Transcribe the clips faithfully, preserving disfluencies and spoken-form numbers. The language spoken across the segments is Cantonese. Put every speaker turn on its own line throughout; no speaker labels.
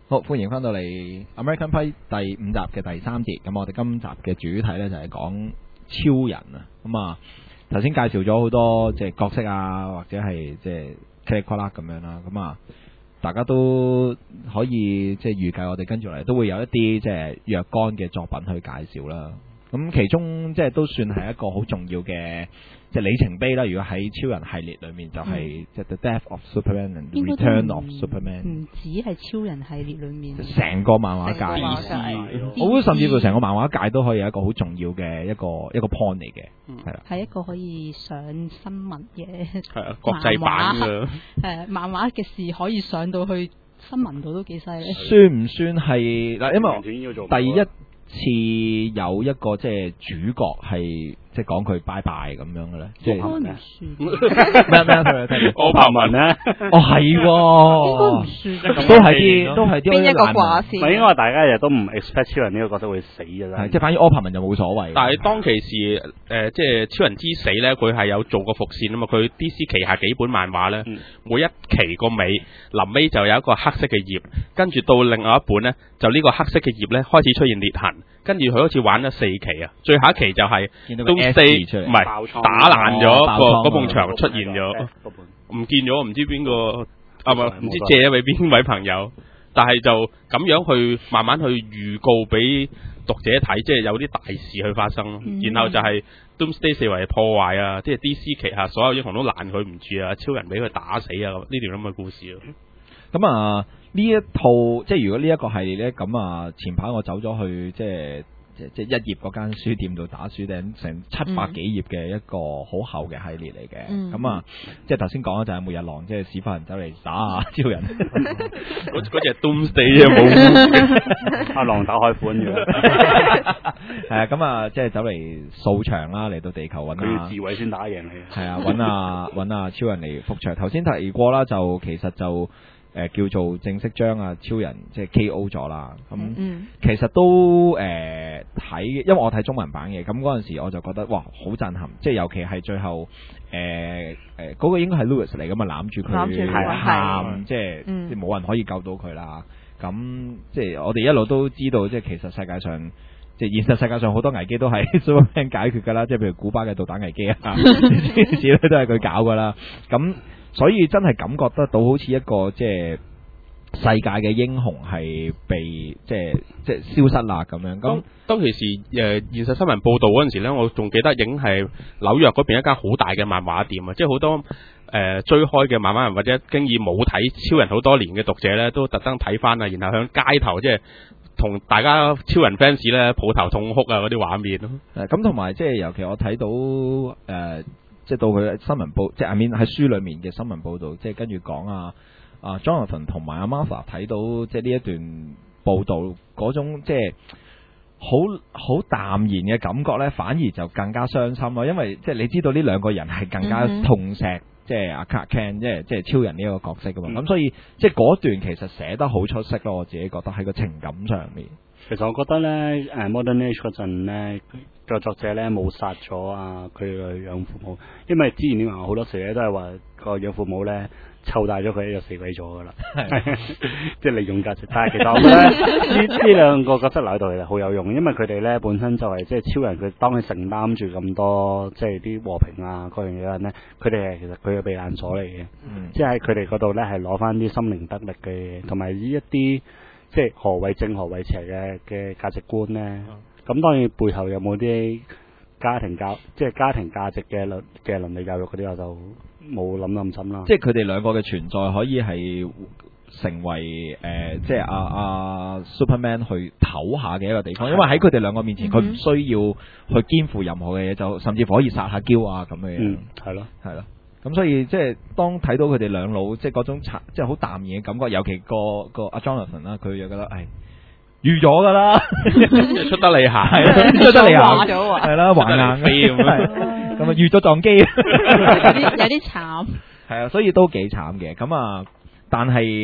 好，歡迎翻到嚟 American Pie 第五集嘅第三節。咁我哋今集嘅主題呢，就係講超人啊。咁啊，頭先介紹咗好多即係角色啊，或者係即係茄哩呱啦咁樣啦。咁啊，大家都可以即係預計我哋跟住嚟都會有一啲即係若干嘅作品去介紹啦。咁其中即係都算係一個好重要嘅即係里程碑啦。如果喺超人系列裏面就係即係 The Death of Superman and The Return of Superman，
唔止係超人系列裏面，
成個漫畫界，我覺得甚至乎成個漫畫界都可以有一個好重要嘅一個一個 point 嚟嘅，係啦，
係一個可以上新聞嘅
係啊國際版嘅，
誒漫畫嘅事可以上到去新聞度都幾犀利。
算唔算係嗱？因為第一次有一個即係主角係即係講佢拜拜咁樣嘅咧，即係
應該唔算
咩咩？
柯柏文咧，
哦係喎，
應該唔算，
都係啲都係啲
邊一個掛先？
唔係，應該大家亦都唔 expect 超人呢個角色會死嘅啦。
係即係反而柯柏文就冇所謂。
但係當其時誒、呃，即係超人之死咧，佢係有做過伏線啊嘛。佢 D C 旗下幾本漫畫咧，
嗯、每
一期個尾臨尾就有一個黑色嘅頁，跟住到另外一本咧，就呢個黑色嘅頁咧開始出現裂痕，跟住佢好似玩咗四期啊，最後一期就係都四唔係打爛咗個嗰埲牆出現咗，唔見咗，唔知邊個啊唔唔知借咗俾邊位朋友，但係就咁樣去慢慢去預告俾讀者睇，即係有啲大事去發生咯。嗯、然後就係 Doomsday 四圍破壞啊，即係 D C 旗下所有英雄都攔佢唔住啊，超人俾佢打死啊，呢條咁嘅故事咯。
咁啊呢一套即係如果呢一個系列咧，咁啊前排我走咗去即係。即即一頁嗰間書店度打書頂，成七百幾頁嘅一個好厚嘅系列嚟嘅。咁、嗯、啊，即係頭先講嘅就係末日狼，即係屎忽人走嚟打啊超人。
嗰嗰隻 Doomsday 啊冇
阿狼打開款嘅。
係啊，咁啊，即係走嚟掃場啦，嚟到地球揾啊。
佢自衛先打贏你。係
啊，揾啊揾啊超人嚟復場。頭先提過啦，就其實就。誒、呃、叫做正式將啊超人即係 K O 咗啦，咁、嗯、其實都誒睇、呃，因為我睇中文版嘅，咁嗰陣時我就覺得哇好震撼，即係尤其係最後誒誒嗰個應該係 Louis 嚟㗎嘛，攬住佢喊，即係即係冇人可以救到佢啦。咁即係我哋一路都知道，即係其實世界上即係現實世界上好多危機都係 Superman 解決㗎啦，即係譬如古巴嘅導彈危機啊，呢啲事咧都係佢搞㗎啦。咁所以真係感覺得到好似一個即係世界嘅英雄係被即係即係消失啦咁樣。咁
當其時誒、呃、現實新聞報導嗰陣時咧，我仲記得影係紐約嗰邊一間好大嘅漫畫店啊，即係好多誒、呃、追開嘅漫畫人或者經已冇睇超人好多年嘅讀者咧，都特登睇翻啊，然後響街頭即係同大家超人 fans 咧抱頭痛哭啊嗰啲畫面咯。
誒咁同埋即係尤其我睇到誒。呃即係到佢新聞報，即係 I mean 喺書裡面嘅新聞報導，即係跟住講啊啊 Jonathan 同埋阿 Martha 睇到即係呢一段報導嗰種即係好好淡然嘅感覺咧，反而就更加傷心咯。因為即係你知道呢兩個人係更加痛錫、mm hmm. 即係阿 Clark Kent 即係即係超人呢一個角色噶嘛。咁、mm hmm. 所以即係嗰段其實寫得好出色咯，我自己覺得喺個情感上面。
其實我覺得咧，誒 Modern Age 嗰陣咧，個作者咧冇殺咗啊佢嘅養父母，因為之前啲話好多時咧都係話個養父母咧湊大咗佢就死鬼咗噶啦，即係利用價值。但係其實我覺得呢呢兩個角色嚟到其實好有用，因為佢哋咧本身就係即係超人，佢當佢承擔住咁多即係啲和平啊各樣嘢人咧，佢哋係其實佢嘅避難所嚟嘅，嗯、即係喺佢哋嗰度咧係攞翻啲心靈得力嘅嘢，同埋呢一啲。即係何謂正何謂邪嘅嘅價值觀咧？咁、嗯、當然背後有冇啲家庭教，即係家庭價值嘅倫嘅倫理教育嗰啲，我就冇諗咁深啦。
即係佢哋兩個嘅存在可以係成為誒、呃，即係阿阿 Superman 去唞下嘅一個地方，因為喺佢哋兩個面前，佢唔、嗯、需要去肩負任何嘅嘢，就甚至乎可以撒下嬌啊咁嘅嘢。嗯，係咯，係咯。咁所以即係當睇到佢哋兩老即係嗰種即係好淡然嘅感覺，尤其個個阿 Jonathan 啦，佢就覺得唉預咗㗎啦，
出得嚟行，
出得嚟行，係啦，橫硬飛咁樣，咁啊預咗撞機，有
啲有啲慘，
係啊，所以都幾慘嘅。咁啊，但係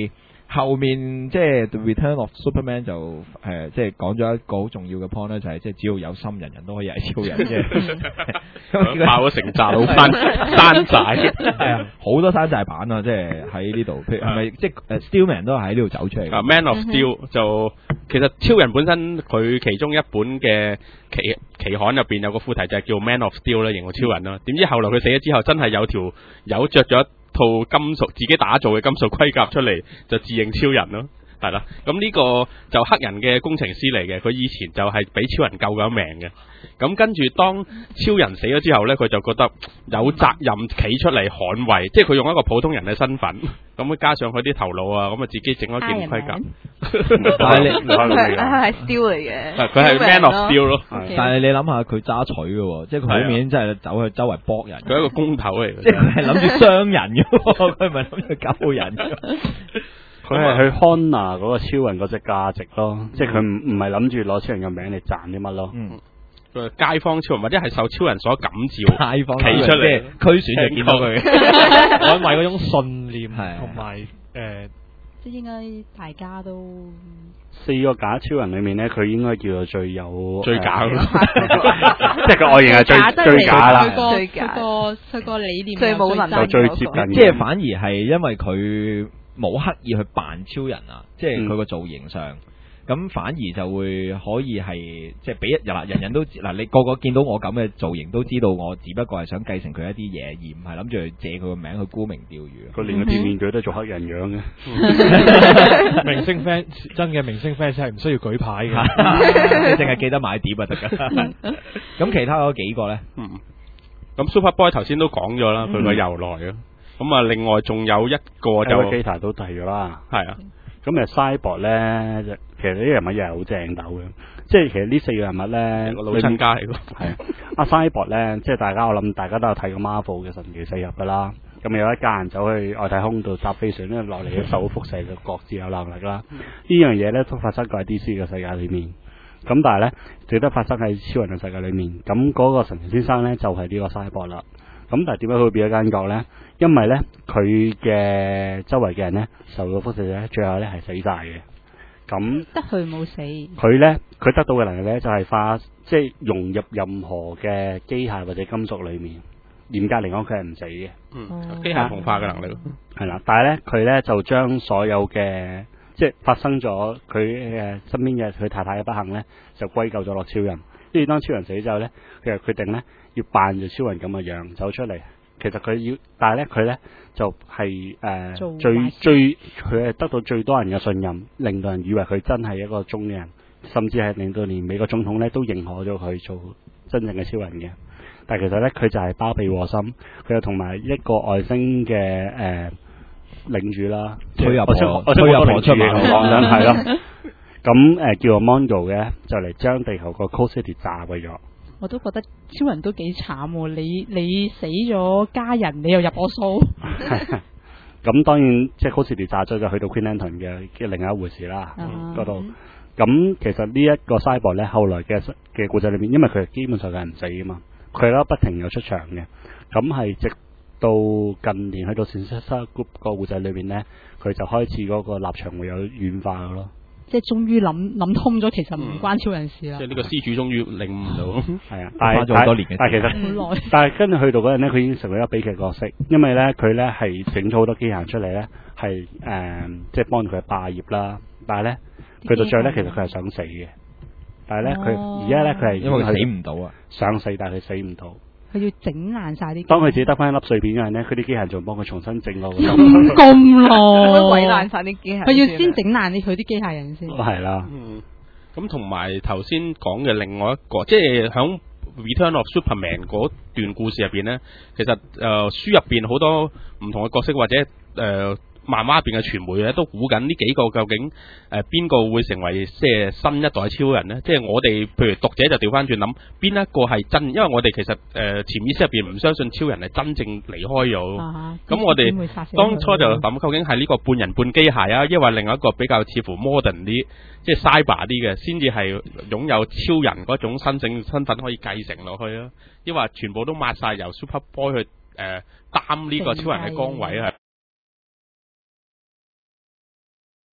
後面即係 The Return of Superman 就誒、呃、即係講咗一個好重要嘅 point 咧，就係即係只要有心，人人都可以係超人啫。
爆咗成扎老山山寨，
係啊，好多山寨版啊，即係喺呢度。譬如係咪即係誒 Steelman 都係喺呢度走出嚟。
啊 Man of Steel 就其實超人本身佢其中一本嘅期期刊入邊有個副題就係叫 Man of Steel 啦，形容超人啦。點知後來佢死咗之後，真係有條友着咗套金屬自己打造嘅金屬盔甲出嚟，就自認超人咯，係啦。咁呢個就黑人嘅工程師嚟嘅，佢以前就係俾超人救咗命嘅。咁跟住當超人死咗之後呢，佢就覺得有責任企出嚟捍衛，即係佢用一個普通人嘅身份，咁加上佢啲頭腦啊，咁啊自己整咗件盔甲。
但係你
佢係 Steel 嚟嘅，
佢係 Man of Steel 咯。
但係你諗下佢揸錘嘅，即係佢好明顯真係走去周圍搏人。
佢係一個工頭嚟嘅，
即係佢係諗住傷人嘅，佢唔係諗住救人。
佢係去 Honor 嗰個超人嗰隻價值咯，即係佢唔唔係諗住攞超人嘅名嚟賺啲乜咯。
嗯，
街坊超人或者係受超人所感召，
街坊
企出嚟
區選就見到佢，
捍衛嗰種信念同埋誒，
即係應該大家都
四個假超人裏面咧，佢應該叫做最有
最假咯，
即係個外形係最最假啦，
最假。佢個佢個理念
最冇能
就最接近，
即係反而係因為佢冇刻意去扮超人啊，即係佢個造型上。咁反而就會可以係即係俾一嗱人人都嗱你個個見到我咁嘅造型都知道我只不過係想繼承佢一啲嘢，而唔係諗住去借佢個名去沽名釣譽。
佢連個片面具都做黑人樣嘅。
明星 fans 真嘅明星 fans 係唔需要舉牌嘅，
你淨係記得買碟就得㗎。咁其他嗰幾個咧？
嗯，咁 Superboy 頭先都講咗啦，佢個由來啊。咁啊，另外仲有一個就
Gita 都提咗啦。
係啊。
咁誒 Cyborg 咧，其實呢啲人物又係好正斗嘅，即係其實呢四個人物咧，
老親家嚟㗎。
係啊，阿 Cyborg 咧，即係大家我諗大家都有睇過 Marvel 嘅神奇四俠㗎啦。咁有一家人走去外太空度搭飛船咧，落嚟嘅受輻射嘅各自有能力啦。呢樣嘢咧都發生過喺 D C 嘅世界裏面。咁但係咧，只得發生喺超人嘅世界裏面。咁嗰個神奇先生咧就係呢個 Cyborg 啦。咁但係點解佢會變咗間角咧？因為咧佢嘅周圍嘅人咧受到輻射咧，最後咧係死晒嘅。咁
得佢冇死。
佢咧佢得到嘅能力咧就係化即係融入任何嘅機械或者金屬裏面。嚴格嚟講，佢係唔死嘅。
嗯，機械同化嘅能力。
係啦，但係咧佢咧就將所有嘅即係發生咗佢誒身邊嘅佢太太嘅不幸咧，就歸咎咗落超人。跟住當超人死之後咧，佢就決定咧要扮住超人咁嘅樣走出嚟。其實佢要，但係咧佢咧就係、是、誒、呃、最最佢係得到最多人嘅信任，令到人以為佢真係一個忠人，甚至係令到連美國總統咧都認可咗佢做真正嘅超人嘅。但係其實咧佢就係包庇禍心，佢又同埋一個外星嘅誒、呃、領主啦，
推入
婆，
我推入婆出
嚟講緊係咯。咁誒、呃、叫做 Mondo 嘅，就嚟將地球個 Cold City 炸毀咗。
我都覺得超人都幾慘喎！你你死咗家人，你又入我數。
咁當然即係 Cold City 炸咗就去到 Green Lantern 嘅嘅另一回事啦。嗰度咁其實呢一個 Cyborg 咧，後來嘅嘅故仔裏面，因為佢基本上係唔死噶嘛，佢咧不停有出場嘅。咁係直到近年去到 Sinister Group 個故仔裏面咧，佢就開始嗰個立場會有軟化嘅咯。
即係終於諗諗通咗，其實唔關超人事啦。
即係呢個施主終於領悟到，
係啊，但係
咗好多年嘅，
但係其實，但係跟住去到嗰陣咧，佢已經成為一個悲劇角色，因為咧佢咧係整咗好多機械人出嚟咧，係誒、呃、即係幫佢霸業啦。但係咧，佢到最後咧，其實佢係想死嘅。但係咧，佢而家咧佢係
因為佢死唔到啊，
想死但係佢死唔到。
佢要整爛晒啲。
當佢自己得翻一粒碎片嗰陣咧，佢啲機械人仲幫佢重新整過。
陰功咯，
毀爛晒啲機械人。
佢要先整爛啲佢啲機械人先。
係啦。
嗯。咁同埋頭先講嘅另外一個，即係響 Return of Superman 嗰段故事入邊咧，其實誒、呃、書入邊好多唔同嘅角色或者誒。呃漫畫入邊嘅傳媒咧都估緊呢幾個究竟誒邊個會成為即係新一代超人呢？即係我哋譬如讀者就調翻轉諗邊一個係真，因為我哋其實誒、呃、潛意識入邊唔相信超人係真正離開咗。咁、啊、我哋當初就諗究竟係呢個半人半機械啊，抑或另外一個比較似乎 modern 啲，即係 cyber 啲嘅，先至係擁有超人嗰種身性身份可以繼承落去啊？抑或全部都抹晒由 Superboy 去誒擔呢個超人嘅崗位啊？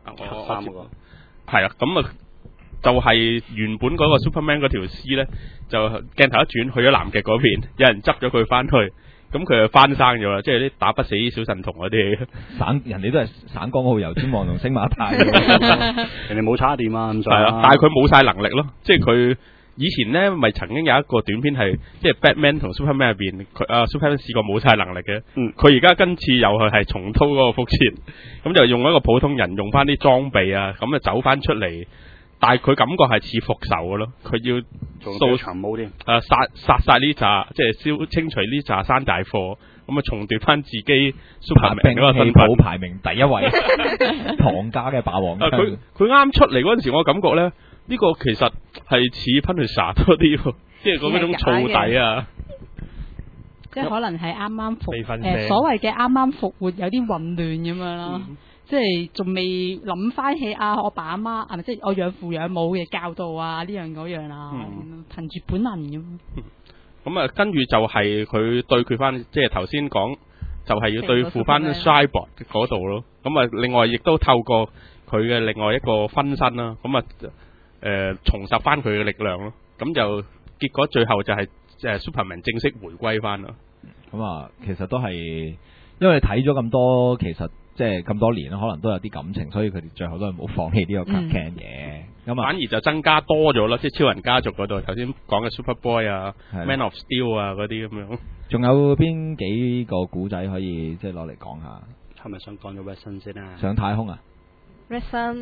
我
三個
係啊，咁啊就係原本嗰個 Superman 嗰條屍咧，就鏡頭一轉去咗南極嗰邊，有人執咗佢翻去。咁佢就翻生咗啦，即係啲打不死小神童嗰啲，
省人哋都係省港澳油尖旺同星馬泰，
人哋冇叉電啊，咁
係啊，但係佢冇晒能力咯，即係佢以前咧咪曾經有一個短片係，即係 Batman 同 Superman 入邊，佢啊 Superman 試過冇晒能力嘅，佢而家今次又係係重蹈嗰個覆轍，咁就用一個普通人用翻啲裝備啊，咁啊走翻出嚟。但係佢感覺係似復仇嘅咯，佢要掃
長毛添，
誒殺殺晒呢紮，即係消清除呢紮山大貨，咁啊重奪翻自己 Superman 嗰個身份，
排名第一位，唐家嘅霸王。
佢佢啱出嚟嗰陣時，我感覺咧呢、呢個其實係似 Punisher 多啲，即係嗰種燥底啊。
即係可能係啱啱復誒、
呃、
所謂嘅啱啱復活有啲混亂咁樣啦。嗯即係仲未諗翻起啊！我爸阿媽係咪即係我養父養母嘅教導啊？呢樣嗰樣啊，憑住、嗯、本能咁。
咁啊、嗯，跟住就係佢對決翻，即係頭先講，就係、是、要對付翻 Cyborg 嗰度咯。咁啊，另外亦都透過佢嘅另外一個分身啦，咁啊誒重拾翻佢嘅力量咯。咁就結果最後就係誒 Superman 正式回歸翻啦。
咁啊，其實都係因為睇咗咁多，其實。即係咁多年可能都有啲感情，所以佢哋最後都係冇放棄呢個 Clark Kent 嘅。咁啊，
反而就增加多咗啦，即係超人家族嗰度頭先講嘅 Superboy 啊、的 Man of Steel 啊嗰啲咁樣。
仲有邊幾個古仔可以即係攞嚟講下？
係咪想講咗 Red Sun 先啊？
上太空啊
Red Sun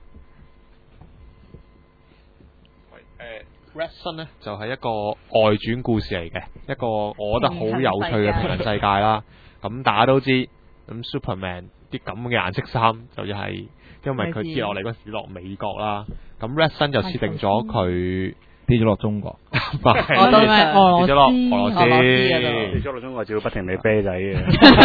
誒 Red Sun 咧就係、是、一個外傳故事嚟嘅，一個我覺得好有趣嘅平行世界啦。咁大家都知，咁 Superman 啲咁嘅顏色衫就係因為佢跌落嚟嗰時落美國啦。咁 Red Sun 就設定咗佢
跌咗落中國，
我當係俄羅斯，
跌咗落俄羅斯，
跌咗落中國就要不停理啤仔嘅。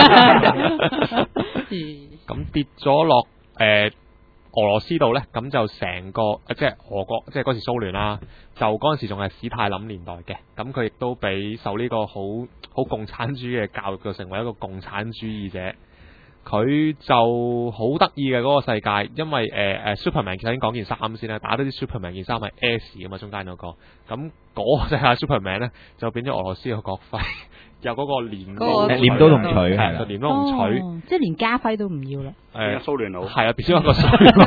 咁跌咗落誒俄羅斯度咧，咁就成個即係俄國，即係嗰時蘇聯啦。就嗰陣時仲係史太林年代嘅，咁佢亦都俾受呢個好好共產主義嘅教育，就成為一個共產主義者。佢就好得意嘅嗰個世界，因為誒誒、呃、Superman 其實已經講件衫先啦，打到啲 Superman 件衫係 S 咁嘛，中間嗰、那個，咁嗰個世界 Superman 咧就變咗俄羅斯嘅國徽，有嗰個鐮刀，
鐮刀同錘係，
就鐮刀同錘，
哦、即係連家徽都唔要啦。
誒，
蘇聯佬
係啊，變咗一個蘇聯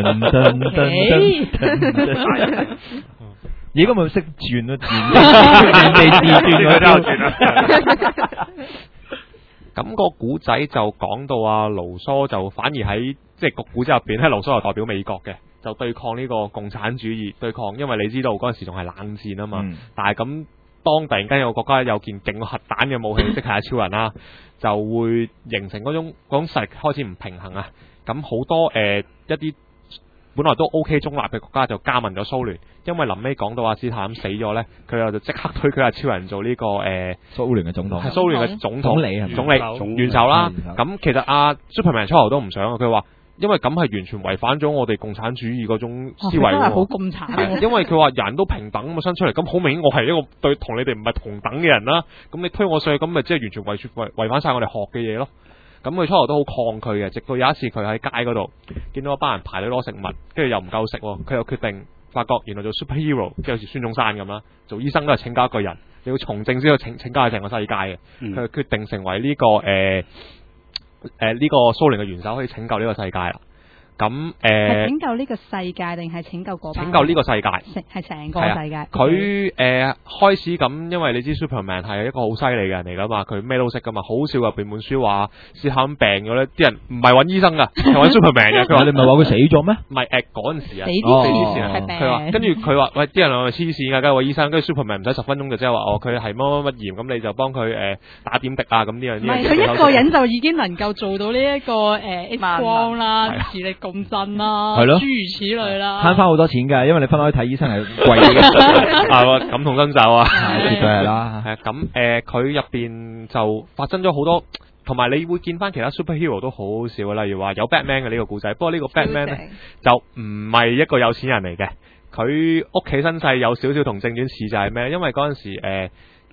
佬啦。
而家咪識轉咯，轉地字轉嗰啲。
咁個古仔就講到啊，盧梭就反而喺即係個古仔入邊咧，盧梭係代表美國嘅，就對抗呢個共產主義，對抗，因為你知道嗰陣時仲係冷戰啊嘛。嗯、但係咁當突然間有個國家有件勁核彈嘅武器，即係超人啦，就會形成嗰種嗰種實力開始唔平衡啊。咁好多誒、呃、一啲本來都 OK 中立嘅國家就加盟咗蘇聯，因為臨尾講到阿斯坦死咗咧，佢又就即刻推佢阿超人做呢、這個誒
蘇聯嘅總統，
係蘇聯嘅總統
總理係
總理元首啦。咁其實阿 Superman 初頭都唔想啊，佢話因為咁係完全違反咗我哋共產主義嗰種思維喎。真係
好共產。
因為佢話人都平等咁生出嚟，咁好明顯我係一個對同你哋唔係同等嘅人啦。咁你推我上去，咁咪即係完全違違違反晒我哋學嘅嘢咯。咁佢初頭都好抗拒嘅，直到有一次佢喺街嗰度見到一班人排隊攞食物，跟住又唔夠食，佢又決定發覺原來做 superhero 即係好似孫中山咁啦，做醫生都係拯救一個人，你要從政先要拯拯救成個世界嘅。佢、嗯、決定成為呢、這個誒誒呢個蘇聯嘅元首，可以拯救呢個世界啦。咁誒，
係拯救呢個世界定係拯救嗰班？
拯救呢個世界，
係成個世界。
佢誒、呃、開始咁，因為你知 Superman 係一個好犀利嘅人嚟噶嘛，佢咩都識噶嘛。好笑入邊本書話，斯坦病咗咧，啲人唔係揾醫生噶，係揾 Superman 嘅。佢話
你唔係話佢死咗咩？
唔係誒嗰陣時啊，
死啲
前啊，佢話跟住佢話喂，啲人係黐線噶，梗係話醫生，跟住 Superman 唔使十分鐘就即係話哦，佢係乜乜乜炎，咁你就幫佢誒打點滴啊，咁呢樣嘢。唔係
佢一個人就已經能夠做到呢一個誒 X 光啦，磁力共振啦，諸如此類啦，
慳翻好多錢㗎，因為你分開睇醫生係貴嘅，
係喎，感同身受啊，
絕對係啦。
係咁誒，佢入邊就發生咗好多，同埋你會見翻其他 superhero 都好好笑嘅，例如話有 Batman 嘅呢個故仔，不過呢個 Batman 咧就唔係一個有錢人嚟嘅，佢屋企身世有少少同正傳似，就係咩？因為嗰陣時誒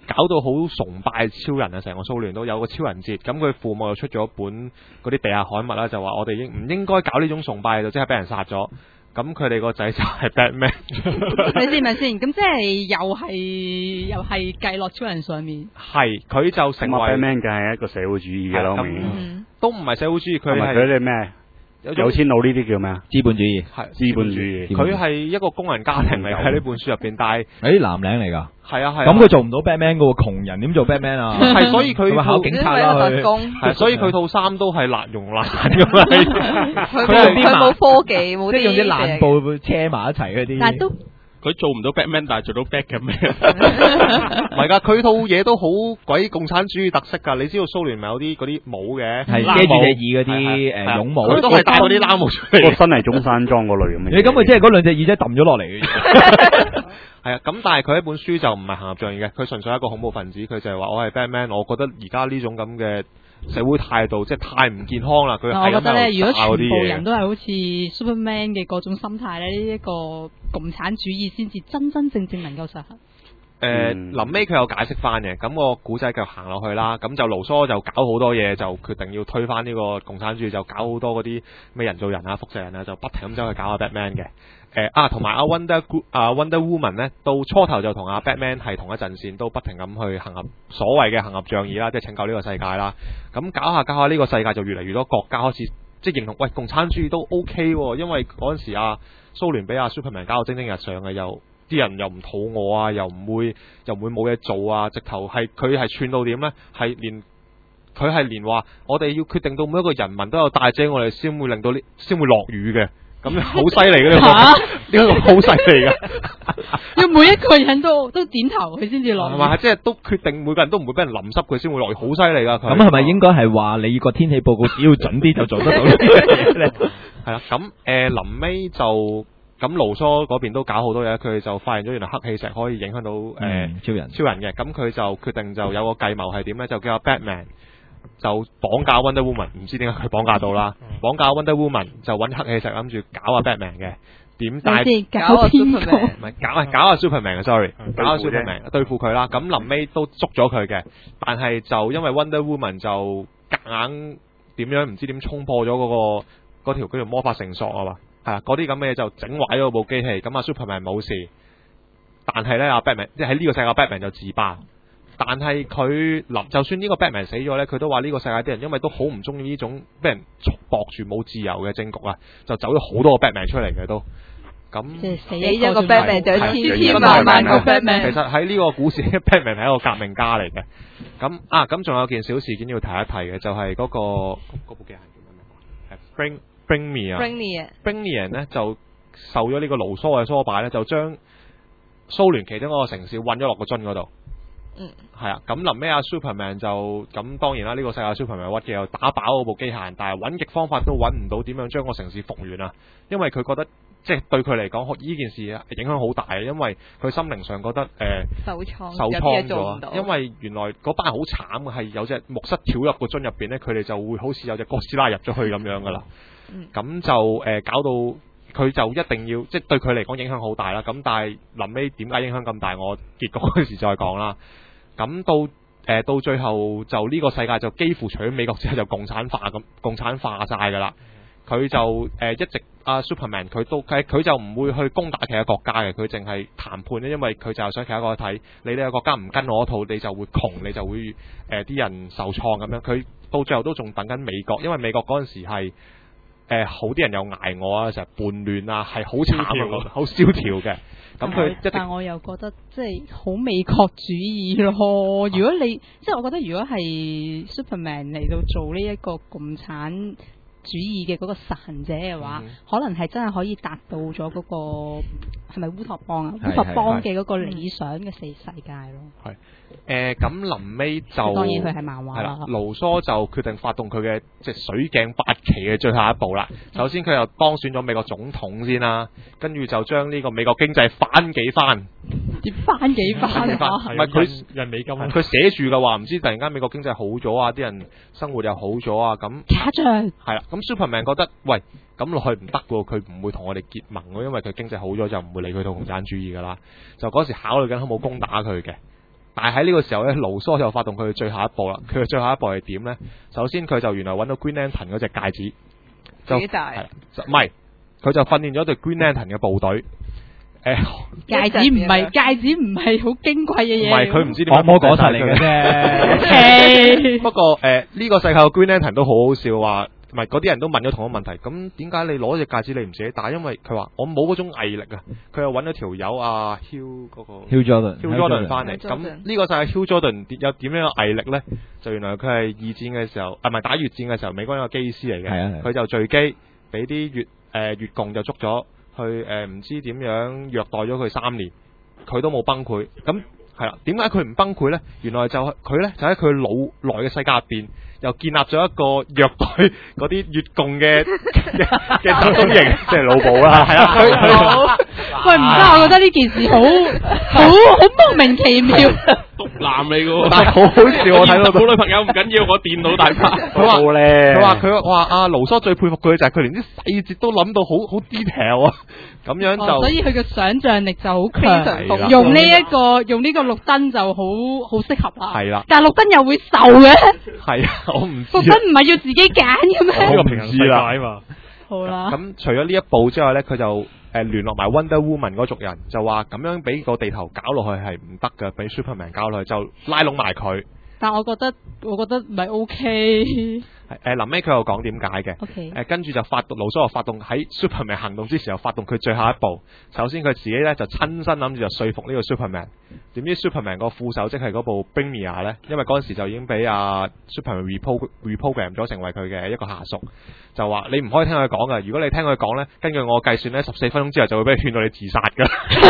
搞到好崇拜超人啊！成個蘇聯都有個超人節，咁佢父母又出咗本嗰啲地下刊物啦，就話我哋應唔應該搞呢種崇拜，就即係俾人殺咗。咁佢哋個仔就係 Batman。
咪先咪先，咁即係又係又係計落超人上面。
係，佢就成為
Batman 嘅係一個社會主義嘅咯，
嗯、
都唔係社會主義，佢係
佢哋咩？有錢佬呢啲叫咩啊？
資本主義，
係
資本主義。
佢係一個工人家庭嚟喺呢本書入邊，但係
誒藍領嚟㗎。
係啊係。
咁佢做唔到 Batman 嘅喎，窮人點做 Batman 啊？
係，所以佢
考警察啦佢。
係，所以佢套衫都係爛用爛咁啊！
佢佢冇科技，冇
即係用啲爛布車埋一齊嗰啲。
但係都。
佢做唔到 Batman，但係做到 Batman。
唔係㗎，佢套嘢都好鬼共產主義特色㗎。你知道蘇聯咪有啲嗰啲帽嘅，
係遮住隻耳嗰啲誒絨帽，
佢都係戴嗰啲冷帽出嚟，
個身係中山裝嗰類咁嘅。
你咁佢即係嗰兩隻耳仔揼咗落嚟嘅。
係啊，咁但係佢一本書就唔係行俠仗義嘅，佢純粹係一個恐怖分子。佢就係話我係 Batman，我覺得而家呢種咁嘅社會態度即係太唔健康啦。佢係
我覺得咧，如果全部
嘢
人都係好似 Superman 嘅嗰種心態咧，呢、這、一個共產主義先至真真正正能夠實行。
誒臨尾佢有解釋翻嘅，咁、那個古仔繼續行落去啦。咁就盧梭就搞好多嘢，就決定要推翻呢個共產主義，就搞好多嗰啲咩人造人啊、輻射人啊，就不停咁走去搞阿 Batman 嘅。誒啊，同埋阿 Wonder 啊 Wonder Woman 咧，到初頭就同阿 Batman 係同一陣線，都不停咁去行俠所謂嘅行俠仗義啦，即係拯救呢個世界啦。咁搞下搞下，呢個世界就越嚟越多國家開始即係認同，喂，共產主義都 OK 喎，因為嗰陣時啊蘇聯俾阿 Superman 搞到蒸蒸日上嘅，又啲人又唔肚餓啊，又唔會又唔會冇嘢做啊，直頭係佢係串到點咧？係連佢係連話我哋要決定到每一個人民都有帶遮，我哋先會令到呢先會落雨嘅。咁好犀利嘅呢個，呢個好犀利嘅，
要每一個人都都點頭佢先至落。
係嘛？即係都決定每個人都唔會俾人淋濕佢先會落雨，好犀利噶佢。
咁係咪應該係話你個天氣報告只要準啲就做得到呢啲嘢咧？
係啦，咁誒臨尾就咁盧梭嗰邊都搞好多嘢，佢就發現咗原來黑氣石可以影響到誒、呃
嗯、超人
超人嘅，咁佢就決定就有個計謀係點咧，就叫阿 Batman。就綁架 Wonder Woman，唔知點解佢綁架到啦。綁架 Wonder Woman 就揾黑氣石諗住搞阿 Batman 嘅，點但係
搞阿
Superman
唔係搞啊搞阿 Superman 嘅 sorry，搞阿 Superman 對付佢啦。咁臨尾都捉咗佢嘅，但係就因為 Wonder Woman 就夾硬點樣唔知點衝破咗嗰、嗰個嗰條嗰條魔法繩索啊嘛，係啊嗰啲咁嘅嘢就整壞咗部機器。咁阿 Superman 冇事，但係咧阿 Batman 即係喺呢個世界 Batman 就自爆。但係佢臨就算呢個 Batman 死咗咧，佢都話呢個世界啲人因為都好唔中意呢種俾人束縛住冇自由嘅政局啊，就走咗好多個 Batman 出嚟嘅都。咁
即係死
一個 Batman 就千千萬萬個 Batman。
其實喺呢個故事 ，Batman 係一個革命家嚟嘅。咁啊，咁仲有件小事件要提一提嘅，就係、是、嗰、那個嗰部機械叫咩名？係 Bring Bring Me 啊
Bring Me 啊
Bring Me 人咧就受咗呢個盧梭嘅唆擺咧，就將蘇聯其中一個城市運咗落個樽嗰度。
嗯，
係啊，咁臨尾阿 Superman 就咁當然啦，呢、這個世界 Superman 屈嘅又打飽嗰部機械人，但係揾極方法都揾唔到點樣將個城市復原啊！因為佢覺得即係對佢嚟講，呢件事影響好大啊！因為佢心靈上覺得誒、呃、
受創
受創咗，因為原來嗰班好慘嘅係有隻木塞跳入個樽入邊咧，佢哋就會好似有隻哥斯拉入咗去咁樣噶啦。咁、嗯、就誒、呃、搞到佢就一定要即係對佢嚟講影響好大啦。咁但係臨尾點解影響咁大？我結局嗰時再講啦。咁到誒、呃、到最後就呢個世界就幾乎除咗美國之後就共產化咁共產化晒㗎啦。佢就誒、呃、一直阿、啊、Superman 佢都佢佢就唔會去攻打其他國家嘅，佢淨係談判咧，因為佢就係想其他國家睇你哋個國家唔跟我套，你就會窮，你就會誒啲、呃、人受創咁樣。佢到最後都仲等緊美國，因為美國嗰陣時係誒好啲人又捱餓啊，成日叛亂啊，係好慘啊，好蕭條嘅。咁佢一
但我又覺得即係好美國主義咯。如果你即係我覺得，如果係 Superman 嚟到做呢一個共產主義嘅嗰個實行者嘅話，嗯、可能係真係可以達到咗嗰、嗰個係咪烏托邦啊？烏托邦嘅嗰個理想嘅世世界咯。
係誒，咁臨尾就當
然佢係漫畫
係啦。盧梭就決定發動佢嘅即係水鏡八奇嘅最後一步啦。首先佢又當選咗美國總統先啦，跟住就將呢個美國經濟翻幾番。
點翻幾番啊？
唔係佢人美金，佢寫住嘅話，唔知突然間美國經濟好咗啊，啲人生活又好咗啊，咁
假象
係啦。咁 Superman 覺得喂，咁落去唔得喎，佢唔會同我哋結盟喎，因為佢經濟好咗就唔會理佢套共產主義噶啦。就嗰時考慮緊好冇攻打佢嘅。 但係喺呢個時候咧，盧梭就發動佢嘅最後一步啦。佢嘅最後一步係點咧？首先佢就原來揾到 Green Lantern 嗰隻戒指，就
幾大？
唔係，佢就訓練咗隊 Green Lantern 嘅部隊。誒，
戒指唔係戒指唔係好矜貴嘅嘢。
唔係，佢唔知點解
魔果實嚟嘅
啫。
不過誒，呢個世界嘅 Green Lantern 都好好笑，話唔係嗰啲人都問咗同一個問題。咁點解你攞隻戒指你唔自己戴？因為佢話我冇嗰種毅力啊。佢又揾咗條友啊 Hugh 嗰個
Hugh
Jordan，Hugh Jordan 翻嚟。咁呢個世界 Hugh Jordan 有點樣嘅毅力咧？就原來佢係二戰嘅時候，啊唔係打越戰嘅時候，美國一個機師嚟嘅。佢就墜機，俾啲越誒越共就捉咗。去誒唔、呃、知點樣虐待咗佢三年，佢都冇崩潰。咁係啦，點解佢唔崩潰咧？原來就佢咧就喺佢腦內嘅世界入邊，又建立咗一個虐待嗰啲越共嘅嘅嘅集中營，即係老保啦。係啦，佢佢
喂唔得，我覺得呢件事好好好莫名其妙。
毒男嚟嘅，
但係好好笑。我睇到
冇女朋友唔緊要，我電腦大把。
佢話佢話佢話阿盧梭最佩服佢就係佢連啲細節都諗到好好 detail 啊，咁樣就、
哦、所以佢嘅想像力就好
非常豐富。
用呢、這、一個用呢個綠燈就好好適合啦。
係啦，
但係綠燈又會受嘅。
係啊，我唔知。
綠燈唔係要自己揀嘅咩？
呢個平衡世界嘛。
好啦。
咁除咗呢一步之外咧，佢就誒聯絡埋 Wonder Woman 嗰族人，就話咁樣俾個地頭搞落去係唔得嘅，俾 Superman 搞落去就拉攏埋佢。
但我覺得我覺得唔係 OK。
誒臨尾佢又講點解嘅。
OK。
誒跟住就發動盧梭又發動喺 Superman 行動之時又發動佢最後一步。首先佢自己咧就親身諗住就說服呢個 Superman。點知 Superman 個副手即係嗰部 Brainiac 咧，因為嗰陣時就已經俾阿 Superman repro reprogram 咗成為佢嘅一個下屬，就話你唔可以聽佢講噶，如果你聽佢講咧，根據我計算咧，十四分鐘之後就會俾佢勸到你自殺噶。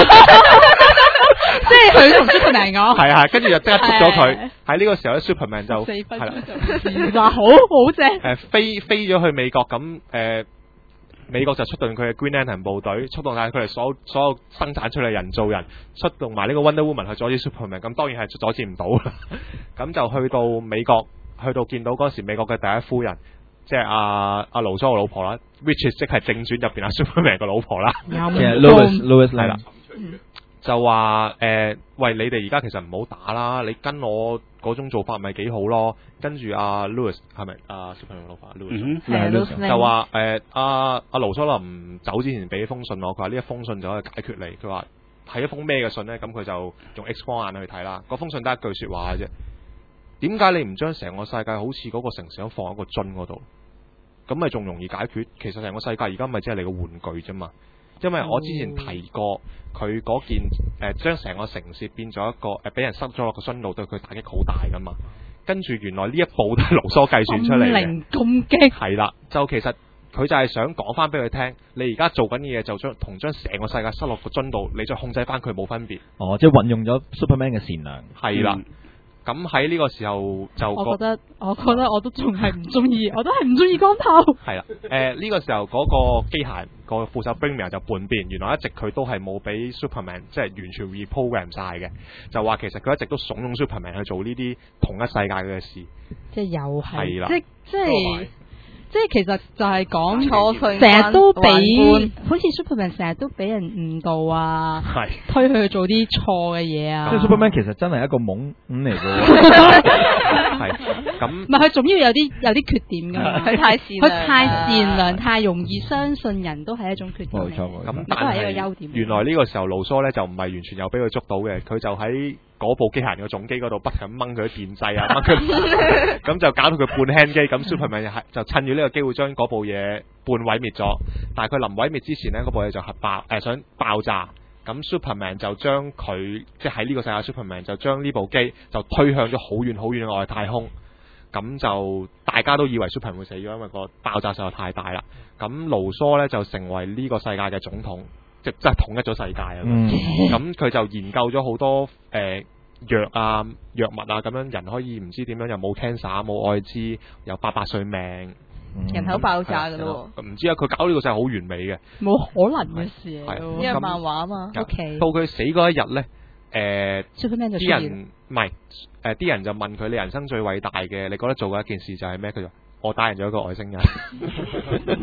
即係佢同 Superman 講。
係啊，跟住就即刻捉咗佢。喺呢個時候咧 Superman 就
四分鐘就自殺，好好正。
誒飛飛咗去美國，咁誒、呃、美國就出動佢嘅 Green Lantern 部隊，出動晒佢哋所有所有生產出嚟人造人，出動埋呢個 Wonder Woman 去阻止 Superman，咁當然係阻止唔到啦。咁就去到美國，去到見到嗰時美國嘅第一夫人，即係阿阿盧梭嘅老婆啦 ，which is 即係正傳入邊阿 Superman 嘅老婆啦。
其實 Louis Louis 係啦。
就話誒、呃，喂，你哋而家其實唔好打啦，你跟我嗰種做法咪幾好咯。跟住阿 Louis 係咪阿 Superman 老婆 Louis 就話誒，阿阿盧梭林走之前俾封信我，佢話呢一封信就可以解決你。佢話係一封咩嘅信咧？咁佢就用 X 光眼去睇啦。嗰封信得一句説話嘅啫。點解你唔將成個世界好似嗰個城市咁放喺個樽嗰度？咁咪仲容易解決？其實成個世界而家咪只係你個玩具啫嘛。因為我之前提過佢嗰件誒將成個城市變咗一個誒俾、呃、人塞咗落個樽度，對佢打擊好大噶嘛。跟住原來呢一步都係盧梭計算出嚟嘅。
心靈攻擊
係啦，就其實佢就係想講翻俾佢聽，你而家做緊嘅嘢就將同將成個世界塞落個樽度，你再控制翻佢冇分別。
哦，即係運用咗 Superman 嘅善良。
係啦。嗯咁喺呢個時候就
我覺得，我覺得我都仲係唔中意，我都係唔中意光頭。
係啦，誒、呃、呢、這個時候嗰個機械個副手 Brainiac 就叛變，原來一直佢都係冇俾 Superman 即係完全 reprogram 晒嘅，就話其實佢一直都慫恿 Superman 去做呢啲同一世界嘅事。
即係又係，
係啦，
即即係。即係其實就係講
錯成
日都俾，好似 Superman 成日都俾人誤導啊，推佢去做啲錯嘅嘢啊。
即係 Superman 其實真係一個懵咁嚟嘅。
係咁，
唔係佢總要有啲有啲缺點㗎，
佢太善良，
佢太善良，太容易相信人都係一種缺點。
冇錯，
咁
都係一個優點。
原來呢個時候盧梭咧就唔係完全有俾佢捉到嘅，佢就喺嗰部機械人嘅總機嗰度不停掹佢啲電掣啊，掹佢，咁就搞到佢半輕機。咁 Superman 係就趁住呢個機會將嗰部嘢半毀滅咗。但係佢臨毀滅之前呢，嗰部嘢就核爆，誒、呃、想爆炸。咁 Superman 就將佢即係喺呢個世界 Superman 就將呢部機就推向咗好遠好遠嘅外太空。咁就大家都以為 Superman 會死咗，因為個爆炸實在太大啦。咁盧梭咧就成為呢個世界嘅總統。即係統一咗世界啊！咁佢、嗯、就研究咗好多誒、呃、藥啊、藥物啊，咁樣人可以唔知點樣又冇 cancer、冇愛滋，有八百歲命，
嗯、人口爆炸㗎咯喎！
唔知啊，佢搞呢個世界好完美嘅，
冇可能嘅事嚟嘅，
因為漫畫啊嘛。
OK，
到佢死嗰一日咧，誒啲人唔係誒啲人就問佢：你人生最偉大嘅，你覺得做過一件事就係咩？佢就我打贏咗一個外星人。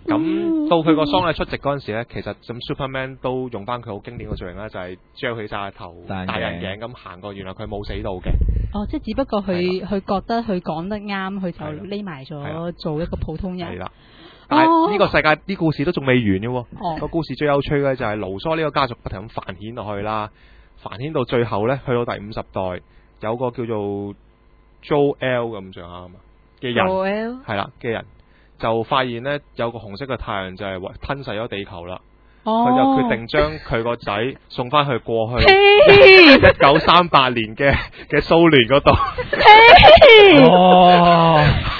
咁到佢個喪禮出席嗰陣時咧，其實咁 Superman 都用翻佢好經典嘅造型啦，就係將起晒頭戴人頸咁行過，原來佢冇死到嘅。
哦，即係只不過佢佢覺得佢講得啱，佢就匿埋咗做一個普通人。
係啦。但係呢個世界啲故事都仲未完嘅喎，
哦、
個故事最有趣嘅就係盧梭呢個家族不停咁繁衍落去啦，繁衍到最後咧，去到第五十代有個叫做 Jor-El 咁上下啊嘛嘅人，係啦嘅人就發現咧有個紅色嘅太陽就係吞噬咗地球啦。佢、哦、就決定將佢個仔送翻去過去一九三八年嘅嘅蘇聯嗰度。
哦，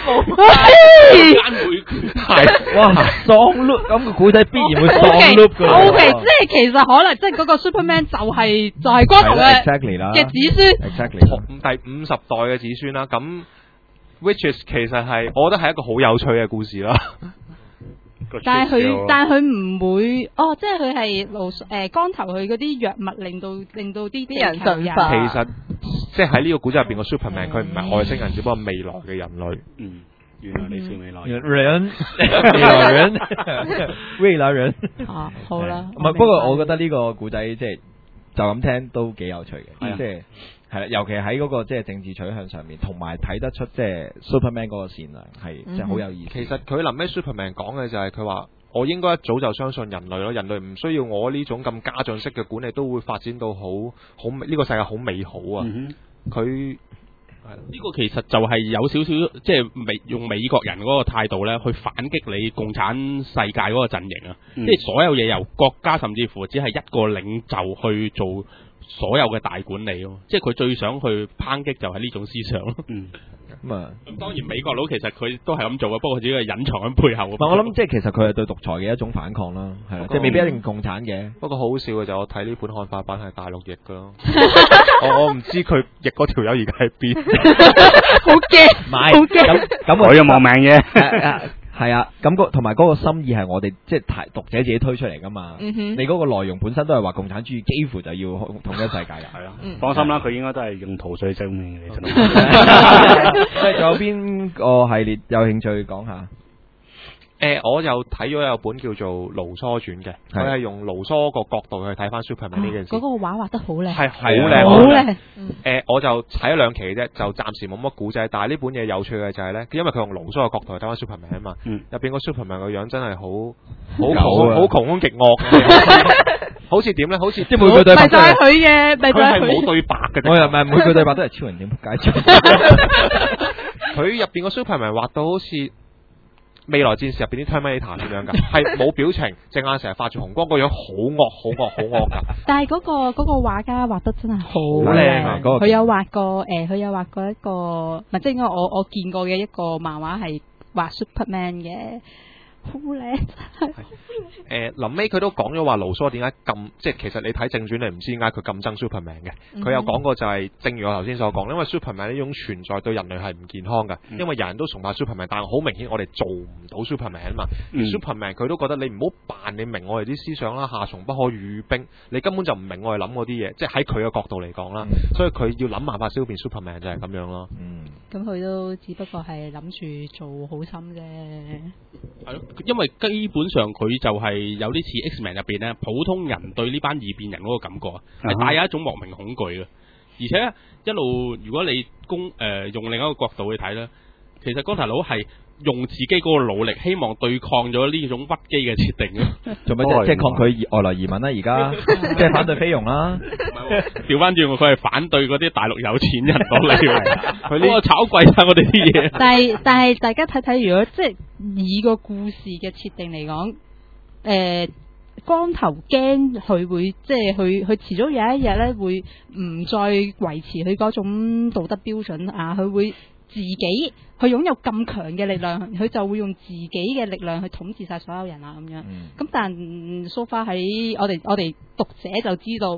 係哇喪 loop 咁個古仔必然會喪 loop 嘅。
O K， 即係其實可能即係嗰個 Superman 就係、是、就係光頭嘅嘅子孫。
Exactly，
第五十代嘅子孫啦。咁 which is 其實係我覺得係一個好有趣嘅故事啦。
但係佢，但係佢唔會，哦，即係佢係盧誒光頭，佢嗰啲藥物令到令到啲啲人進化。
其實即係喺呢個古仔入邊個 Superman，佢唔係外星人，只不過未來嘅人類。
嗯，原來你是未來人，
人未來人，未來人。
啊，好啦。
唔係，不過我覺得呢個古仔即係就咁聽都幾有趣嘅，即係。係啦，尤其喺嗰個即係政治取向上面，同埋睇得出即係 Superman 嗰個善良係即係好有意思。
其實佢臨尾 Superman 講嘅就係佢話：我應該一早就相信人類咯，人類唔需要我呢種咁家長式嘅管理，都會發展到好好呢個世界好美好啊！佢係
呢個其實就係有少少即係美用美國人嗰個態度咧，去反擊你共產世界嗰個陣營啊！即係、嗯、所有嘢由國家甚至乎只係一個領袖去做。所有嘅大管理咯，即係佢最想去抨擊就係呢種思想咯。嗯，咁啊，咁當然美國佬其實佢都係咁做嘅，不過佢只係隱藏喺背後。
我諗即係其實佢係對獨裁嘅一種反抗啦，係啦，即係未必一定共產嘅。
不過好笑嘅就我睇呢本漢化版係大陸譯嘅咯，我我唔知佢譯嗰條友而家喺邊，
好驚，
買好驚，咁
我有網名嘅。
係啊，咁個同埋嗰個心意係我哋即係睇讀者自己推出嚟噶嘛。嗯、哼你嗰個內容本身都係話共產主義幾乎就要統一世界嘅。係啊，
嗯、放心啦，佢應該都係用圖水證明嘅。即
係仲有邊個系列有興趣講下？
誒、呃，我又睇咗有本叫做《盧梭傳》嘅，佢係用盧梭個角度去睇翻 Superman 呢件事。
嗰、啊那個畫畫得好靚，
係好靚，
好靚。誒、
呃，我就睇咗兩期嘅啫，就暫時冇乜古仔。但係呢本嘢有趣嘅就係咧，因為佢用盧梭嘅角度去睇翻 Superman 啊嘛。入邊個 Superman 個樣真係好好窮，好窮凶極惡。好似點咧？好似
即係每句對白
咪就係佢嘅，咪就係
佢冇對白嘅。
我又唔係每句對白都係超人點撲街。
佢入邊個 Superman 畫到好似未來戰士入邊啲 Terminator 咁樣噶，係冇表情，隻眼成日發住紅光，個樣好惡，好惡，好惡噶。
但係嗰、嗰個嗰、嗰個畫家畫得真係好
靚啊！佢、
嗰個、有畫過誒，佢、呃、有畫過一個，唔係即係應該我我見過嘅一個漫畫係畫 Superman 嘅。好靚，
誒，臨尾佢都講咗話盧梭點解咁，即係其實你睇正傳你唔知點解佢咁憎 Superman 嘅。佢、嗯、有講過就係、是，正如我頭先所講，因為 Superman 呢種存在對人類係唔健康嘅，嗯、因為人人都崇拜 Superman，但係好明顯我哋做唔到 Superman 啊嘛。嗯、而 Superman 佢都覺得你唔好扮你明我哋啲思想啦，夏蟲不可語冰，你根本就唔明我哋諗嗰啲嘢，即係喺佢嘅角度嚟講啦，嗯、所以佢要諗辦法消滅 Superman 就係咁樣咯。
嗯，咁佢都只不過係諗住做好心啫。
係咯。因為基本上佢就係有啲似 X-Men 入邊咧，普通人對呢班異變人嗰個感覺啊，係帶有一種莫名恐懼嘅。而且一路如果你公誒、呃、用另一個角度去睇咧，其實光頭佬係用自己嗰個努力，希望對抗咗呢種屈機嘅設定咯。
做咩啫？即係抗拒外來移民啦，而家即係反對菲傭啦。
調翻轉，佢係反對嗰啲大陸有錢人攞嚟，佢呢個炒貴晒我哋啲嘢。
但係但係大家睇睇，如果即係以個故事嘅設定嚟講，誒、呃，光頭驚佢會即係佢佢遲早有一日咧會唔再維持佢嗰種道德標準啊，佢會自己佢擁有咁強嘅力量，佢就會用自己嘅力量去統治晒所有人啊咁樣。咁、嗯、但 so far 喺我哋我哋讀者就知道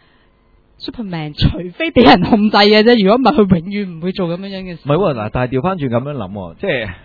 Superman 除非俾人控制嘅啫，如果唔係佢永遠唔會做咁樣樣嘅事。
唔係喎，嗱，但係調翻轉咁樣諗，即係。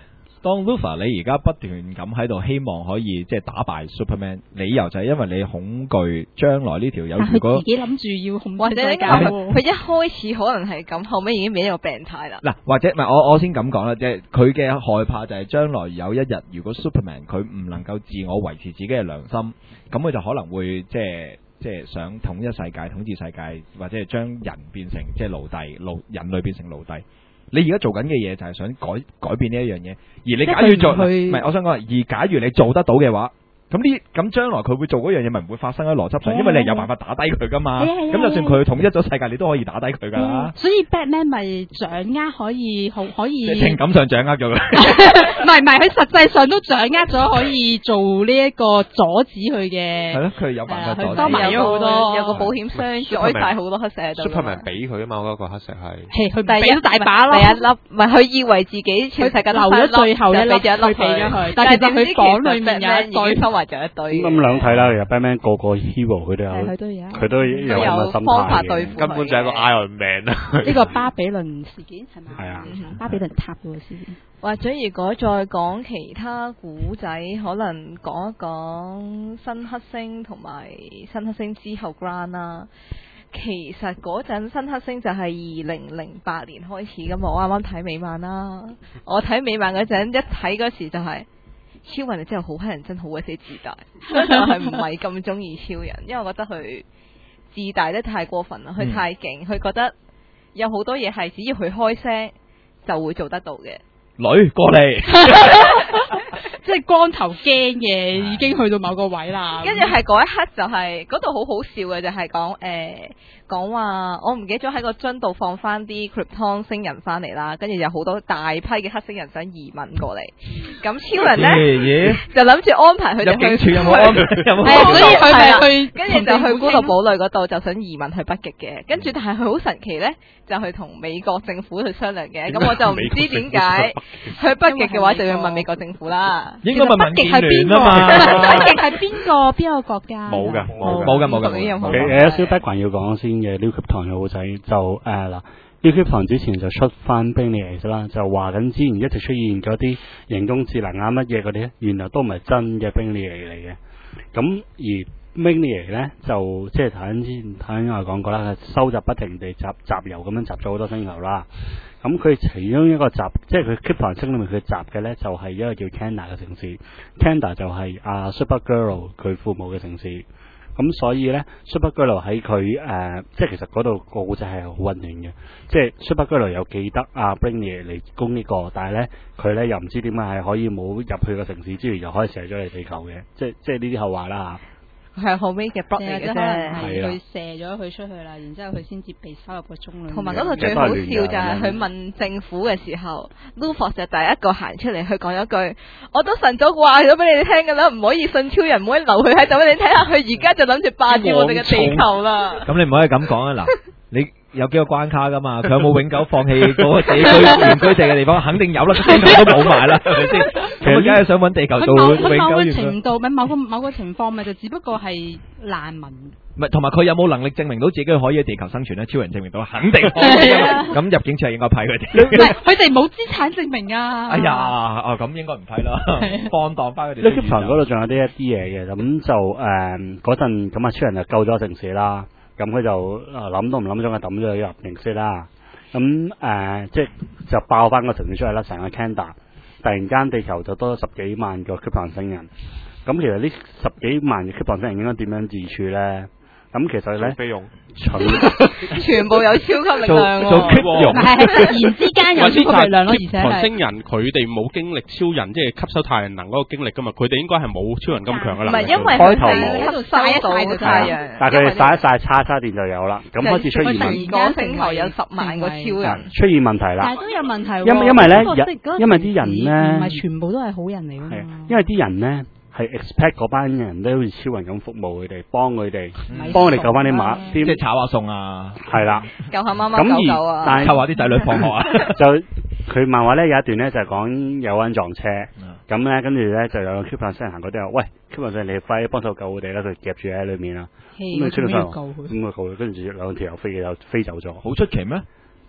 當 Luthor 你而家不斷咁喺度希望可以即係打敗 Superman， 理由就係因為你恐懼將來呢條友如果
自己諗住要控制
或者
世界
佢一開始可能係咁，後尾已經變咗個病態啦。
嗱，或者唔係我我先咁講啦，即係佢嘅害怕就係將來有一日，如果 Superman 佢唔能夠自我維持自己嘅良心，咁佢就可能會即係即係想統一世界、統治世界，或者係將人變成即係奴隸，奴人類變成奴隸。你而家做緊嘅嘢就係想改改變呢一樣嘢，而你假如做唔係，我想講，而假如你做得到嘅話。咁呢？咁將來佢會做嗰樣嘢，咪唔會發生喺邏輯上，因為你係有辦法打低佢噶嘛。咁就算佢統一咗世界，你都可以打低佢噶啦。
所以 Batman 咪掌握可以好可以。
你情感上掌握咗佢。
唔係唔係，佢實際上都掌握咗可以做呢一個阻止佢嘅。
係咯，佢有辦法阻止。
收埋咗好多，
有個保險箱載晒好多黑石喺度。
Superman 俾佢啊嘛，嗰個黑石係。
係佢俾咗大把咯。
第一粒，唔係佢以為自己全世界
留咗最後一粒，
佢
俾咗佢。但係其實佢房裏面有一堆
收埋咗一堆。
咁兩睇啦，其實 Batman 個個 hero 佢都有，
佢都有，
佢都有咁嘅心態嘅。
根本就係一個 Iron Man 啊！
呢個巴比倫事件係咪？
係啊，
巴比倫塔嘅事件。
或者如果再講其他古仔，可能講一講新黑星同埋新黑星之後 Grant 啦。其實嗰陣新黑星就係二零零八年開始噶嘛，我啱啱睇美漫啦。我睇美漫嗰陣一睇嗰時就係、是。超人真係好乞人憎，好鬼死自大，所以我係唔係咁中意超人，因為我覺得佢自大得太過分啦，佢太勁，佢覺得有好多嘢係只要佢開聲就會做得到嘅。
女過嚟，
即係光頭驚嘅，已經去到某個位啦。
跟住係嗰一刻就係嗰度好好笑嘅，就係講誒講話，我唔記得咗喺個樽度放翻啲 Krypton 星人翻嚟啦，跟住有好多大批嘅黑星人想移民過嚟，咁超人咧就諗住安排佢哋去。
入境處有冇安排？有冇？
係，所以佢
係
去，跟住就去孤獨堡壘嗰度就想移民去北極嘅，跟住但係佢好神奇咧，就去同美國政府去商量嘅，咁我就唔知點解去北極嘅話就要問美國政府啦。
應該問民建聯啊嘛。
北極係邊個邊個國家？
冇㗎，冇
冇㗎，冇㗎。
誒有少 background 要講先嘅 New Krypton 嘅故仔就誒嗱 New Krypton 之前就出翻 Brainiac 啦，就話緊之前一直出現嗰啲人工智能啊乜嘢嗰啲咧，原來都唔係真嘅 Brainiac 嚟嘅。咁而 Brainiac 咧就即係頭先之前頭先我講過啦，收集不停地集集郵咁樣集咗好多星球啦。咁佢其中一個集，即係佢 Krypton 星裏面佢集嘅咧，就係、是、一個叫 Kanda 嘅城市。Kanda 就係阿 Supergirl 佢父母嘅城市。咁所以咧 Supergirl 喺佢誒，即係其實嗰度個故仔係好溫暖嘅。即係 Supergirl 有記得阿 Brainiac 嚟攻呢、這個，但係咧佢咧又唔知點解係可以冇入去個城市之餘，又可以射咗嚟地球嘅。即係即係呢啲後話啦
係後尾嘅 block 嚟嘅啫，
係佢射咗佢出去啦，然之後佢先至被收入個鐘裏。
同埋嗰度最好笑就係佢問政府嘅時候 Luthor 就第一個行出嚟，佢講咗句：我都晨早話咗俾你哋聽㗎啦，唔可以信超人，唔可以留佢喺度。你睇下佢而家就諗住霸住我哋嘅地球啦。咁
你唔可以咁講啊！嗱，你。有幾個關卡噶嘛？佢有冇永久放棄嗰個地區原居地嘅地方？肯定有啦，地球都冇埋啦，係咪先？咁梗係想揾地球做永久原居。
某個程度咪某個某個情況咪就只不過係難民。
唔係，同埋佢有冇能力證明到自己可以喺地球生存咧？超人證明到，肯定可以。咁入境處係應該批佢哋。
唔係，佢哋冇資產證明啊。
哎呀，哦咁應該唔批啦，放蕩翻佢哋。
New Krypton嗰度仲有啲一啲嘢嘅，咁就誒嗰陣咁啊，超人就救咗城市啦。咁佢就啊諗都唔諗咗，就抌咗佢入城市啦。咁誒、呃，即係就爆翻個城市出嚟啦，成個 Kanda。突然間地球就多咗十幾萬個 Krypton 星人。咁其實呢十幾萬嘅 Krypton 星人應該點樣自處咧？咁其實咧，
菲傭
全部有超級力量喎，
做 Krypton，
係突然之間有超級力量咯，而且係
星人佢哋冇經歷超人，即係吸收太陽能嗰個經歷噶嘛，佢哋應該係冇超人咁強嘅能力。
唔係因為
開頭
喺度曬一曬個太陽，
但係佢哋曬一曬叉叉電就有啦。咁開始出現問題，
個星球有十萬個超人
出現問題啦。
但係都有問題喎，
因因為咧，因為啲人咧
唔係全部都係好人嚟㗎嘛。
因為啲人咧。係 expect 嗰班人都好似超人咁服務佢哋，幫佢哋，幫佢哋救翻啲馬，
即係炒下餸啊，
係啦，
救下媽媽狗狗啊，
但係
湊下啲仔女放學啊。
就佢漫畫咧有一段咧就係講有人撞車，咁咧跟住咧就有 Krypton 星人行過啲話，喂 Krypton 星人你快啲幫手救我哋啦，佢夾住喺裏面啦，咁佢出到上，咁佢救佢，跟住兩條友飛嘅又飛走咗，
好出奇咩？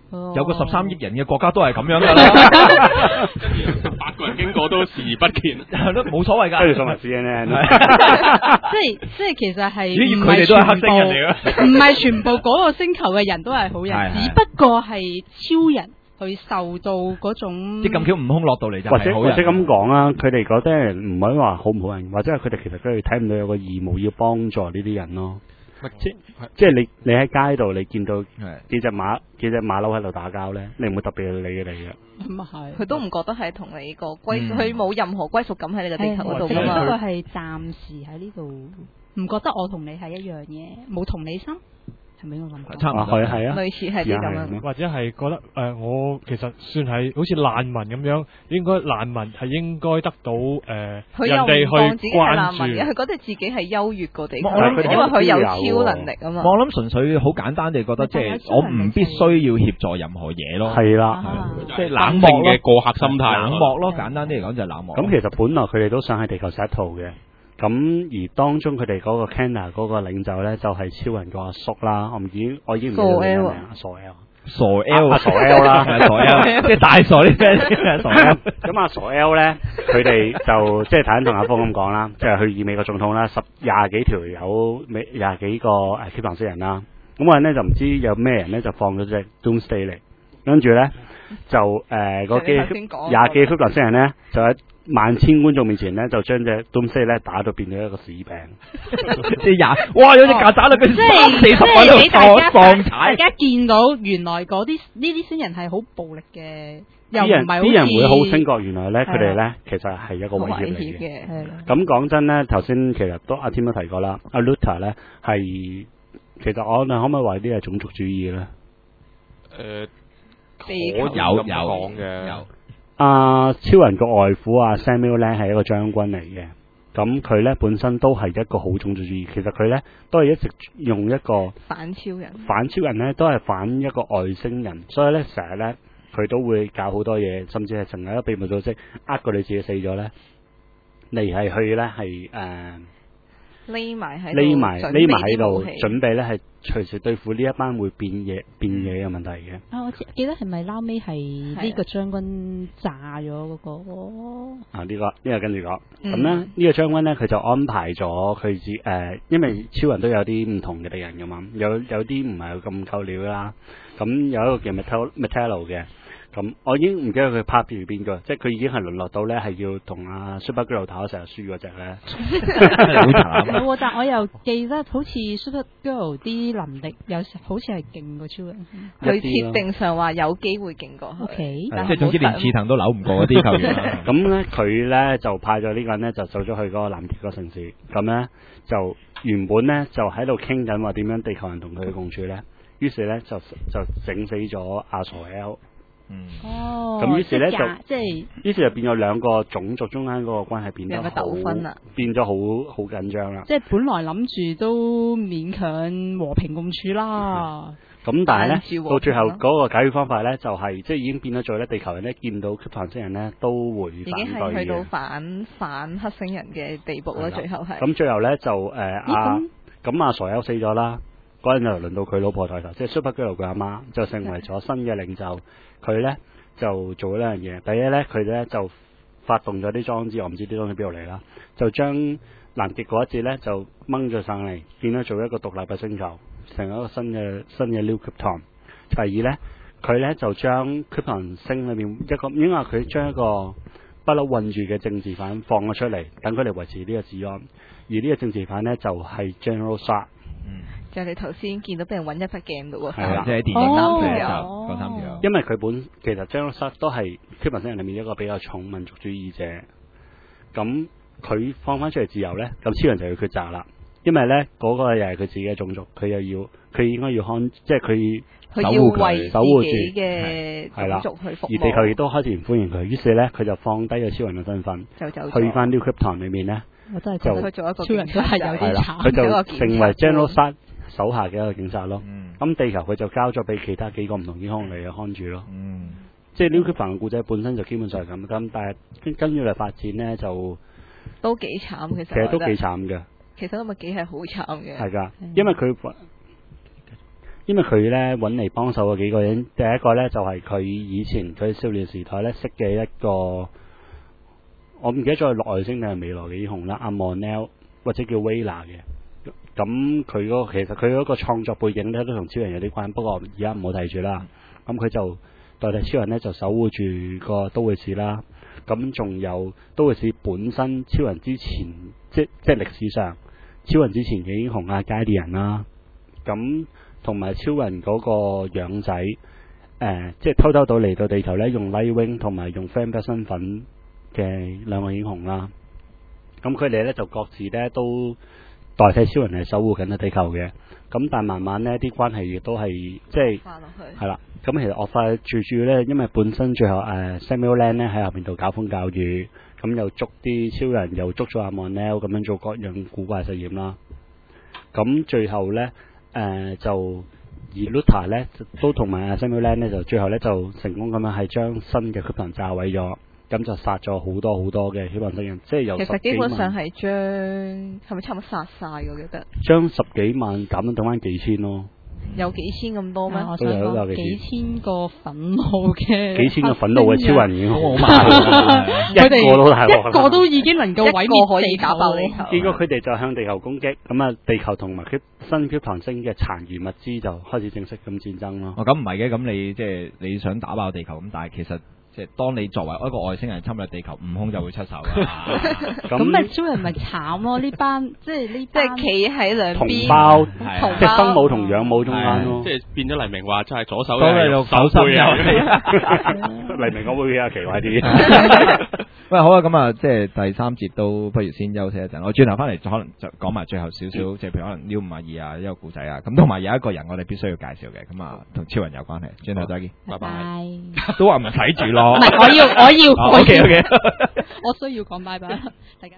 有個十三億人嘅國家都係咁樣㗎啦，
八個人經過都視而不見，
都冇所謂㗎。
跟住上埋 C N N，
即係即係其實係
咦佢哋都係黑星人嚟㗎，
唔係全部嗰個星球嘅人都係好人，只不過係超人。佢受到嗰種
即咁巧悟空落到嚟就係好人，
或者咁講啦，佢哋嗰啲人唔可以話好唔好人，或者係佢哋其實佢哋睇唔到有個義務要幫助呢啲人咯。即即係你你喺街度你見到幾隻馬幾隻馬騮喺度打交咧，你唔會特別理佢哋嘅。
咁啊係，
佢都唔覺得係同你個歸，佢冇任何歸屬感喺你個地球嗰度㗎嘛。
不過係暫時喺呢度，唔覺得我同你係一樣嘢，冇同理心。係咪我諗？
差唔多
係啊，
類似係啲咁樣，
或者係覺得誒、呃，我其實算係好似難民咁樣，應該難民係應該得到誒、呃、人哋去關注。
佢覺得自己係優越過地球，
我諗
因為佢有超能力啊嘛。
我諗純粹好簡單地覺得，即係我唔必須要協助任何嘢咯。
係啦，
即係冷漠
嘅過客心態，
冷漠咯。簡單啲嚟講就係冷漠。
咁其實本來佢哋都想喺地球食一套嘅。咁而當中佢哋嗰個 Canada 嗰個領袖咧，就係、是、超人個阿叔啦。我唔知，我已經唔記得佢名。傻 L，
傻 L，
傻 L 啦，
傻 L， 即係大傻啲 friend 傻 L。
咁阿傻 L 咧，佢哋就即係頭先同阿峰咁講啦，即係去以美國總統啦，十廿幾條友，美廿幾個誒吸糖色人啦。咁我咧就唔知有咩人咧就放咗隻 Doomsday 嚟，跟住咧就誒嗰幾廿幾吸糖色人咧就喺萬千觀眾面前咧，就將隻東西咧打到變咗一個屎餅，
即係廿哇有隻曱甴啦，佢三四十個喺度放放踩，
大家見到原來嗰啲呢啲先人係好暴力嘅，又唔係好
啲人會好醒覺，原來咧佢哋咧其實係一個威脅嚟嘅。咁講真咧，頭先其實都阿添都提過啦，阿 Luther 咧係其實我哋可唔可以話啲係種族主義咧？
誒，
可有有
講嘅。
有。
阿、uh, 超人個外父阿、啊、Samuel 咧係一個將軍嚟嘅，咁佢咧本身都係一個好種族主義，其實佢咧都係一直用一個
反超人，
反超人咧都係反一個外星人，所以咧成日咧佢都會搞好多嘢，甚至係成日一個秘密組織呃過你自己死咗咧，你係去咧係誒
匿埋喺
匿埋匿埋喺度準備咧係隨時對付呢一班會變嘢變嘢嘅問題嘅。
啊，我記得係咪撈尾係呢個將軍炸咗嗰、那個？
啊，呢、這個呢、這個跟住講，咁咧呢個將軍咧佢就安排咗佢自誒，因為超人都有啲唔同嘅敵人噶嘛，有有啲唔係咁夠料啦，咁有一個叫 Metal Metallo 嘅。咁我已經唔記得佢拍住邊個，即係佢已經係淪落到咧係要同阿 Supergirl 打成日輸嗰隻咧，
好慘。冇，但我又記得好似 Supergirl 啲能力有時好似係勁過超人，
佢設定上話有機會勁過佢。
OK，
即係總之連刺藤都扭唔過嗰啲球員。
咁咧佢咧就派咗呢個人咧就走咗去嗰個南極個城市，咁咧就原本咧就喺度傾緊話點樣地球人同佢共處咧，於是咧就就整死咗阿傻 L。
嗯，
哦，
咁於是咧就
即係，
於是就變咗兩個種族中間嗰個關係變得好
糾紛啦，
變咗好好緊張啦。
即係本來諗住都勉強和平共處啦。
咁、嗯、但係咧，到最後嗰個解決方法咧，就係、是、即係已經變咗做咧，地球人咧見到吸碳星人咧都會反對嘅。
已經係去到反反黑星人嘅地步啦，最後係。
咁最後咧就誒阿咁阿傻友死咗啦。嗰陣就輪到佢老婆抬頭，即係 Supergirl 佢阿媽就成為咗新嘅領袖。佢咧就做咗兩樣嘢。第一咧，佢咧就發動咗啲裝置，我唔知啲裝置邊度嚟啦，就將南極嗰一節咧就掹咗上嚟，變咗做一個獨立嘅星球，成一個新嘅新嘅 New Krypton。第二咧，佢咧就將 Krypton 星裏面一個，應該話佢將一個不嬲困住嘅政治犯放咗出嚟，等佢哋維持呢個治安。而呢個政治犯咧就係、是、General Zod。嗯，
就係你頭先見到俾人揾一筆鏡度喎，
係啦，
即係電影
三條
友，嗰三條友。
因為佢本其實 General Zod 都係吸碳星人裏面一個比較重民族主義者，咁佢放翻出嚟自由咧，咁超人就要抉擇啦。因為咧嗰、那個又係佢自己嘅種族，佢又要佢應該要看，即係佢
佢要為
守護
住嘅種族去服務，
而地球亦都開始唔歡迎佢，於是咧佢就放低咗超人嘅身份，
就走
去翻 New Krypton 裏面咧。
我真係
就
佢做一個
超人都係有啲慘，
佢就成為 General Zod 手下嘅一個警察咯。咁、
嗯、
地球佢就交咗俾其他幾個唔同英雄嚟嘅看住咯。
嗯，
即係 New Krypton 嘅故仔本身就基本上係咁，咁但係跟跟住嚟發展咧就
都幾慘，其實
其實都幾慘嘅。
其實都咪幾係好慘嘅。
係㗎，因為佢因為佢咧揾嚟幫手嘅幾個人，第一個咧就係、是、佢以前佢少年時代咧識嘅一個，我唔記得咗係外星定係未來嘅英雄啦，阿 Mon-El 或者叫 Weyla 嘅。咁佢嗰個其實佢嗰個創作背景咧都同超人有啲關，不過而家唔好睇住啦。咁佢就代替超人咧就守護住個都會市啦。咁仲有都會市本身超人之前，即即係歷史上超人之前嘅英雄啊，街啲人啦。咁同埋超人嗰個養仔，誒、呃，即係偷偷到嚟到地球咧，用 Nightwing 同埋用 Fambit 身份嘅兩個英雄啦。咁佢哋咧就各自咧都代替超人嚟守護緊個地球嘅。咁但係慢慢咧啲關係亦都係即係係啦。咁其實惡化住住咧，因為本身最後誒、呃、Samuel Land 咧喺後邊度搞風搞雨，咁又捉啲超人，又捉咗阿 Mon-El 咁樣做各樣古怪實驗啦。咁最後咧。誒、呃、就而 Luthor 咧都同埋阿 Samuel Land 咧就最後咧就成功咁樣係將新嘅 Krypton 炸毀咗，咁就殺咗好多好多嘅希望星人，即係由
其實基本上係將係咪差唔多殺晒我記得？
將十幾萬減到等翻幾千咯。
有幾千咁多咩？
我想講幾千個憤怒嘅，
幾千個憤怒嘅超人已經好慢，
佢哋
一個都係
一個都已經能夠毀滅地球。
結果佢哋就向地球攻擊，咁啊地球同埋新 Krypton 星嘅殘餘物資就開始正式咁戰爭咯。
哦，咁唔係嘅，咁你即係你想打爆地球咁，但係其實。即係當你作為一個外星人侵略地球，悟空就會出手㗎。
咁咪超人咪慘咯？呢班即係呢，即係
企喺兩邊，
同胞，即係生母同養母中間咯。
即係變咗黎明話，就係左手
都係手背啊！
黎明我會比較奇怪啲。
喂，好啊，咁啊，即係第三節都不如先休息一陣。我轉頭翻嚟，可能就講埋最後少少，即係譬如可能 New 五啊二啊一個故仔啊，咁同埋有一個人我哋必須要介紹嘅，咁啊同超人有關係。轉頭再見，拜拜。都話唔使住咯。
唔係，我要，我要，
O K O K，
我需要講拜拜，大家。